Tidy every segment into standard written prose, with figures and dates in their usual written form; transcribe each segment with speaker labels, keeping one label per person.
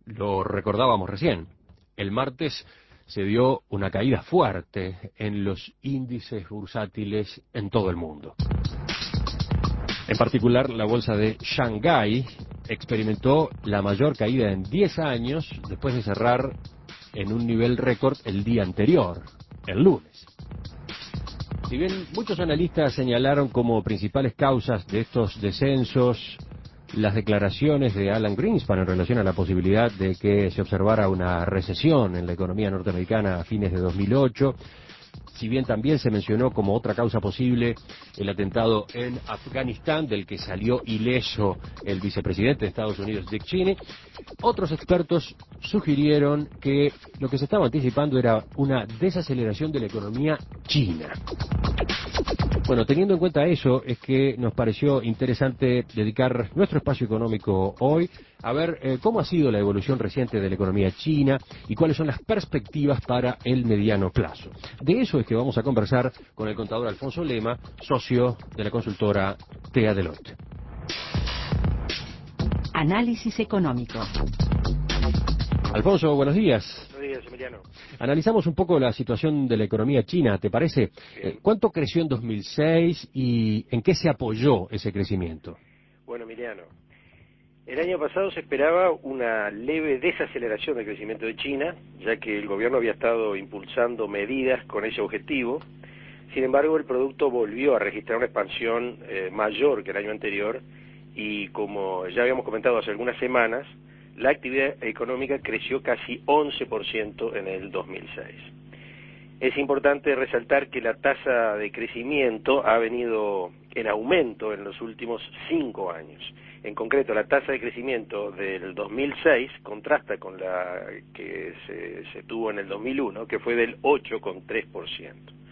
Speaker 1: lo recordábamos recién. El martes se dio una caída fuerte en los índices bursátiles en todo el mundo. En particular, la bolsa de Shanghái experimentó la mayor caída en 10 años después de cerrar en un nivel récord el día anterior, el lunes. Si bien muchos analistas señalaron como principales causas de estos descensos las declaraciones de Alan Greenspan en relación a la posibilidad de que se observara una recesión en la economía norteamericana a fines de 2008, si bien también se mencionó como otra causa posible el atentado en Afganistán, del que salió ileso el vicepresidente de Estados Unidos, Dick Cheney, otros expertos sugirieron que lo que se estaba anticipando era una desaceleración de la economía china. Bueno, teniendo en cuenta eso, es que nos pareció interesante dedicar nuestro espacio económico hoy a ver cómo ha sido la evolución reciente de la economía china y cuáles son las perspectivas para el mediano plazo. De eso es que vamos a conversar con el contador Alfonso Lema, socio de la consultora TEA Deloitte.
Speaker 2: Análisis económico.
Speaker 1: Alfonso, buenos días.
Speaker 3: Buenos días, Emiliano.
Speaker 1: Analizamos un poco la situación de la economía china, ¿te parece? ¿Cuánto creció en 2006 y en qué se apoyó ese crecimiento?
Speaker 3: Bueno, Emiliano, el año pasado se esperaba una leve desaceleración del crecimiento de China, ya que el gobierno había estado impulsando medidas con ese objetivo. Sin embargo, el producto volvió a registrar una expansión mayor que el año anterior y, como ya habíamos comentado hace algunas semanas, la actividad económica creció casi 11% en el 2006. Es importante resaltar que la tasa de crecimiento ha venido en aumento en los últimos 5 años. En concreto, la tasa de crecimiento del 2006 contrasta con la que se tuvo en el 2001, que fue del 8,3%.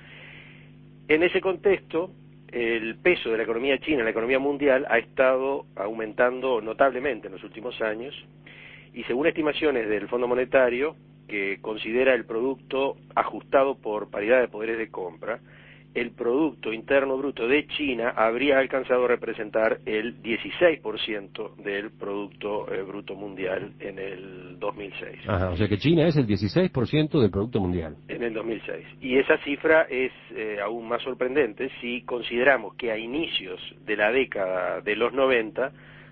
Speaker 3: En ese contexto, el peso de la economía china en la economía mundial ha estado aumentando notablemente en los últimos años, y según estimaciones del Fondo Monetario, que considera el producto ajustado por paridad de poderes de compra, el Producto Interno Bruto de China habría alcanzado a representar el 16% del Producto Bruto Mundial en el 2006.
Speaker 1: Ajá, o sea que China es el 16% del Producto Mundial.
Speaker 3: En el 2006. Y esa cifra es aún más sorprendente si consideramos que a inicios de la década de los 90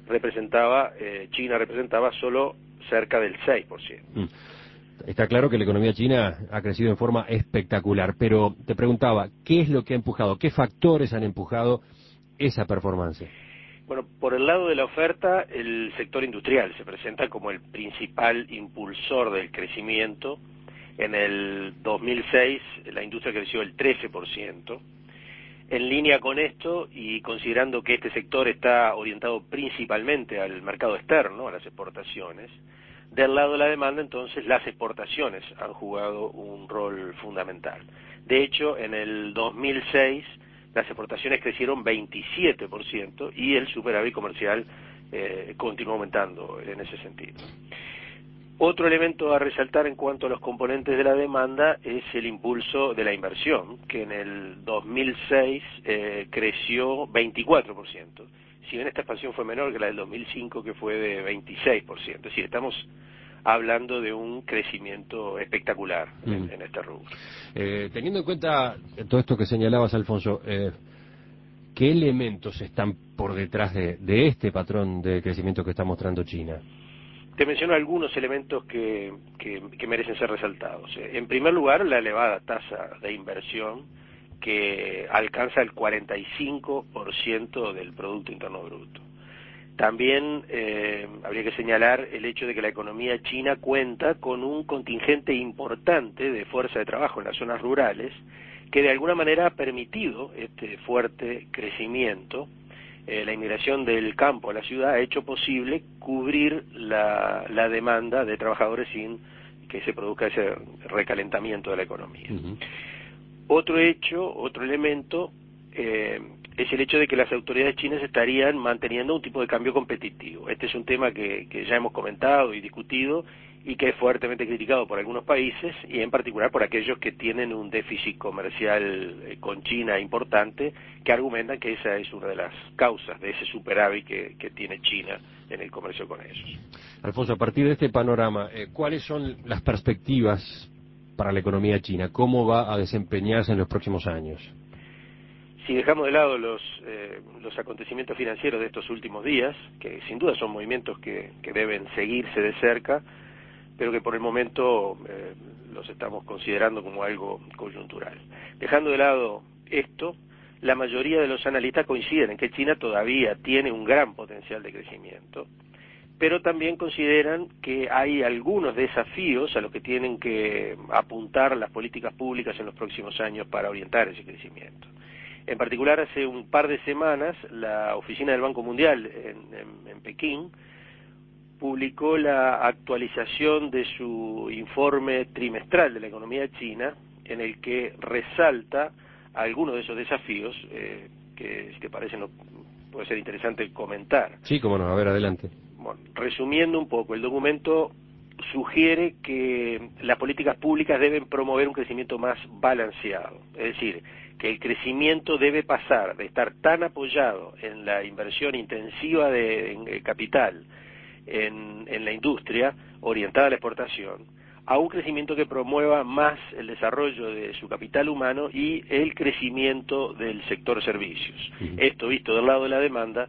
Speaker 3: China representaba solo cerca del 6%.
Speaker 1: Está claro que la economía china ha crecido en forma espectacular, pero te preguntaba, ¿qué es lo que ha empujado? ¿Qué factores han empujado esa performance?
Speaker 3: Bueno, por el lado de la oferta, el sector industrial se presenta como el principal impulsor del crecimiento. En el 2006 la industria creció el 13%. En línea con esto, y considerando que este sector está orientado principalmente al mercado externo, a las exportaciones, del lado de la demanda, entonces, las exportaciones han jugado un rol fundamental. De hecho, en el 2006, las exportaciones crecieron 27% y el superávit comercial continuó aumentando en ese sentido. Otro elemento a resaltar en cuanto a los componentes de la demanda es el impulso de la inversión, que en el 2006 creció 24%. Si bien esta expansión fue menor que la del 2005, que fue de 26%. Es decir, estamos hablando de un crecimiento espectacular en este rubro.
Speaker 1: Teniendo en cuenta todo esto que señalabas, Alfonso, ¿qué elementos están por detrás de este patrón de crecimiento que está mostrando China?
Speaker 3: Te menciono algunos elementos que merecen ser resaltados. En primer lugar, la elevada tasa de inversión, que alcanza el 45% del Producto Interno Bruto. También habría que señalar el hecho de que la economía china cuenta con un contingente importante de fuerza de trabajo en las zonas rurales, que de alguna manera ha permitido este fuerte crecimiento. La inmigración del campo a la ciudad ha hecho posible cubrir la demanda de trabajadores sin que se produzca ese recalentamiento de la economía. Otro elemento es el hecho de que las autoridades chinas estarían manteniendo un tipo de cambio competitivo. Este es un tema que ya hemos comentado y discutido, y que es fuertemente criticado por algunos países y en particular por aquellos que tienen un déficit comercial con China importante, que argumentan que esa es una de las causas de ese superávit que tiene China en el comercio con ellos.
Speaker 1: Alfonso, a partir de este panorama, ¿cuáles son las perspectivas para la economía china? ¿Cómo va a desempeñarse en los próximos años?
Speaker 3: Si dejamos de lado los acontecimientos financieros de estos últimos días, que sin duda son movimientos que deben seguirse de cerca, pero que por el momento los estamos considerando como algo coyuntural. Dejando de lado esto, la mayoría de los analistas coinciden en que China todavía tiene un gran potencial de crecimiento, pero también consideran que hay algunos desafíos a los que tienen que apuntar las políticas públicas en los próximos años para orientar ese crecimiento. En particular, hace un par de semanas, la oficina del Banco Mundial en Pekín publicó la actualización de su informe trimestral de la economía china, en el que resalta algunos de esos desafíos que, si te parece, puede ser interesante comentar.
Speaker 1: Sí, cómo no, a ver, adelante.
Speaker 3: Bueno, resumiendo un poco, el documento sugiere que las políticas públicas deben promover un crecimiento más balanceado, es decir, que el crecimiento debe pasar de estar tan apoyado en la inversión intensiva de capital en la industria orientada a la exportación, a un crecimiento que promueva más el desarrollo de su capital humano y el crecimiento del sector servicios. Esto, visto del lado de la demanda,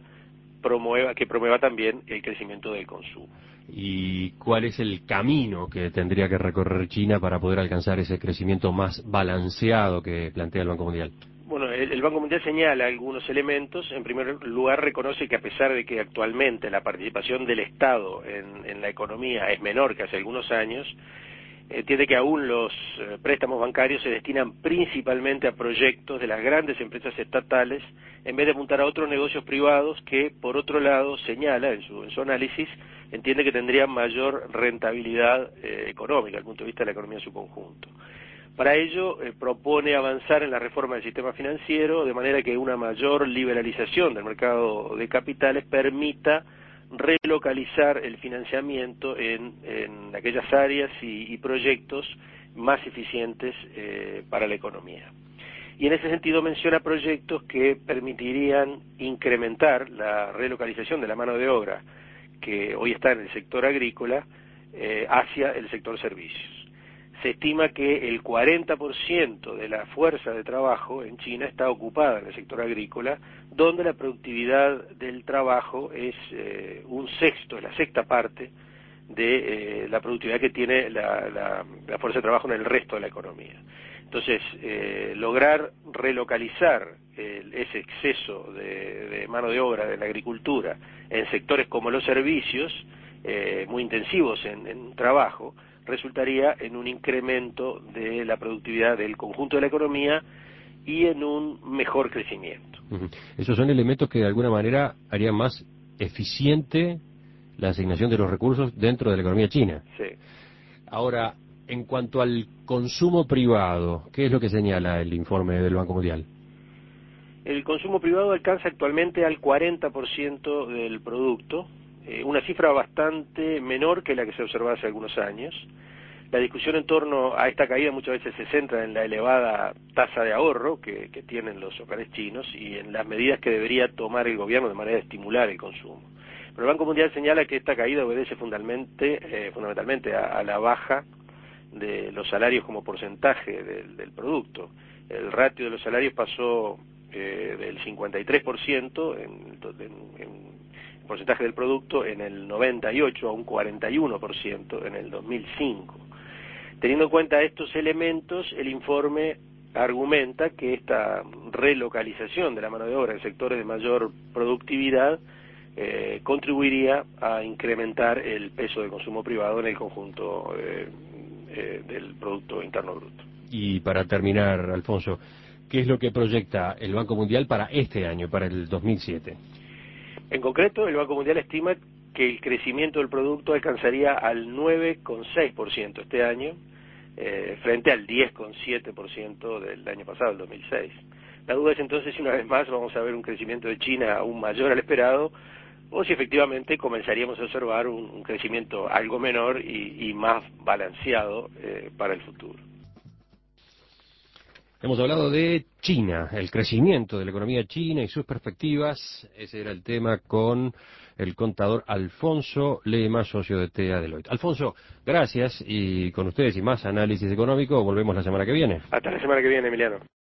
Speaker 3: que promueva también el crecimiento del consumo.
Speaker 1: ¿Y cuál es el camino que tendría que recorrer China para poder alcanzar ese crecimiento más balanceado que plantea el Banco Mundial?
Speaker 3: Bueno, el Banco Mundial señala algunos elementos. En primer lugar, reconoce que a pesar de que actualmente la participación del Estado en la economía es menor que hace algunos años, entiende que aún los préstamos bancarios se destinan principalmente a proyectos de las grandes empresas estatales, en vez de apuntar a otros negocios privados que, por otro lado, señala en su análisis, entiende que tendrían mayor rentabilidad económica, desde el punto de vista de la economía en su conjunto. Para ello, propone avanzar en la reforma del sistema financiero, de manera que una mayor liberalización del mercado de capitales permita relocalizar el financiamiento en aquellas áreas y proyectos más eficientes para la economía. Y en ese sentido menciona proyectos que permitirían incrementar la relocalización de la mano de obra que hoy está en el sector agrícola hacia el sector servicios. Se estima que el 40% de la fuerza de trabajo en China está ocupada en el sector agrícola, donde la productividad del trabajo es la sexta parte de la productividad que tiene la fuerza de trabajo en el resto de la economía. Entonces, lograr relocalizar ese exceso de mano de obra de la agricultura en sectores como los servicios, muy intensivos en trabajo, resultaría en un incremento de la productividad del conjunto de la economía y en un mejor crecimiento.
Speaker 1: Esos son elementos que de alguna manera harían más eficiente la asignación de los recursos dentro de la economía china.
Speaker 3: Sí.
Speaker 1: Ahora, en cuanto al consumo privado, ¿qué es lo que señala el informe del Banco Mundial?
Speaker 3: El consumo privado alcanza actualmente al 40% del producto, una cifra bastante menor que la que se observaba hace algunos años. La discusión en torno a esta caída muchas veces se centra en la elevada tasa de ahorro que tienen los hogares chinos y en las medidas que debería tomar el gobierno de manera de estimular el consumo. Pero el Banco Mundial señala que esta caída obedece fundamentalmente a la baja de los salarios como porcentaje del producto. El ratio de los salarios pasó del 53% en porcentaje del producto en el 98 a un 41% en el 2005. Teniendo en cuenta estos elementos, el informe argumenta que esta relocalización de la mano de obra en sectores de mayor productividad contribuiría a incrementar el peso del consumo privado en el conjunto del Producto Interno Bruto.
Speaker 1: Y para terminar, Alfonso, ¿qué es lo que proyecta el Banco Mundial para este año, para el 2007?
Speaker 3: En concreto, el Banco Mundial estima que el crecimiento del producto alcanzaría al 9,6% este año, frente al 10,7% del año pasado, el 2006. La duda es entonces si una vez más vamos a ver un crecimiento de China aún mayor al esperado, o si efectivamente comenzaríamos a observar un crecimiento algo menor y más balanceado para el futuro.
Speaker 1: Hemos hablado de China, el crecimiento de la economía china y sus perspectivas. Ese era el tema con el contador Alfonso Lema, socio de TEA Deloitte. Alfonso, gracias, y con ustedes y más análisis económico volvemos la semana que viene.
Speaker 3: Hasta la semana que viene, Emiliano.